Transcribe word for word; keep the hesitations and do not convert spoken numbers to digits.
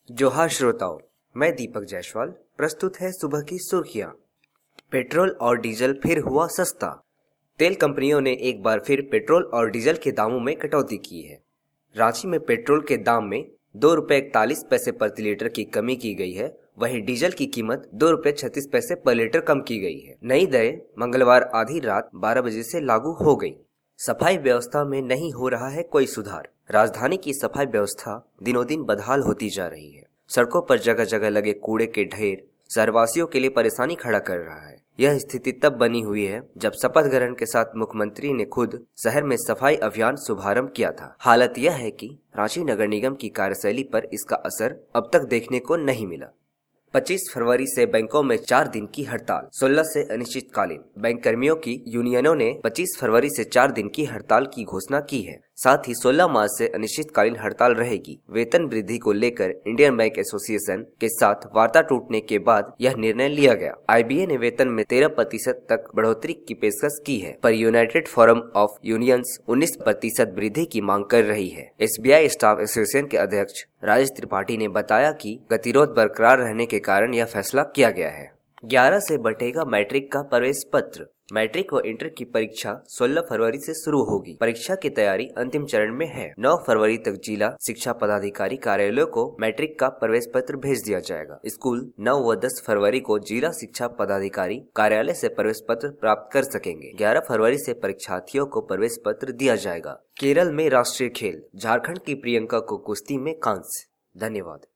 जोहार श्रोताओं, मैं दीपक जायसवाल। प्रस्तुत है सुबह की सुर्खियां। पेट्रोल और डीजल फिर हुआ सस्ता। तेल कंपनियों ने एक बार फिर पेट्रोल और डीजल के दामों में कटौती की है। रांची में पेट्रोल के दाम में दो रुपये इकतालीस पैसे प्रति लीटर की कमी की गई है। वहीं डीजल की कीमत दो रुपये छत्तीस पैसे पर लीटर कम की गई है। नई दरें मंगलवार आधी रात बारह बजे से लागू हो गई। सफाई व्यवस्था में नहीं हो रहा है कोई सुधार। राजधानी की सफाई व्यवस्था दिनों दिन बदहाल होती जा रही है। सड़कों पर जगह जगह लगे कूड़े के ढेर शहरवासियों के लिए परेशानी खड़ा कर रहा है। यह स्थिति तब बनी हुई है जब शपथ ग्रहण के साथ मुख्यमंत्री ने खुद शहर में सफाई अभियान शुभारंभ किया था। हालत यह है कि रांची नगर निगम की कार्यशैली पर इसका असर अब तक देखने को नहीं मिला। पच्चीस फरवरी से बैंकों में चार दिन की हड़ताल। सोलह से अनिश्चितकालीन। बैंक कर्मियों की यूनियनों ने पच्चीस फरवरी से चार दिन की हड़ताल की घोषणा की है। साथ ही सोलह मार्च से अनिश्चितकालीन हड़ताल रहेगी। वेतन वृद्धि को लेकर इंडियन बैंक एसोसिएशन के साथ वार्ता टूटने के बाद यह निर्णय लिया गया। आईबीए ने वेतन में तेरह प्रतिशत तक बढ़ोतरी की पेशकश की है, पर यूनाइटेड फोरम ऑफ यूनियंस उन्नीस प्रतिशत वृद्धि की मांग कर रही है। एसबीआई स्टाफ एसोसिएशन के अध्यक्ष राजेश त्रिपाठी ने बताया कि गतिरोध बरकरार रहने के कारण यह फैसला किया गया है। ग्यारह से बंटेगा मैट्रिक का प्रवेश पत्र। मैट्रिक व इंटर की परीक्षा सोलह फरवरी से शुरू होगी। परीक्षा की तैयारी अंतिम चरण में है। नौ फरवरी तक जिला शिक्षा पदाधिकारी कार्यालयों को मैट्रिक का प्रवेश पत्र भेज दिया जाएगा। स्कूल नौ व दस फरवरी को जिला शिक्षा पदाधिकारी कार्यालय से प्रवेश पत्र प्राप्त कर सकेंगे। ग्यारह फरवरी से परीक्षार्थियों को प्रवेश पत्र दिया जाएगा। केरल में राष्ट्रीय खेल। झारखंड की प्रियंका को कुश्ती में कांस्य। धन्यवाद।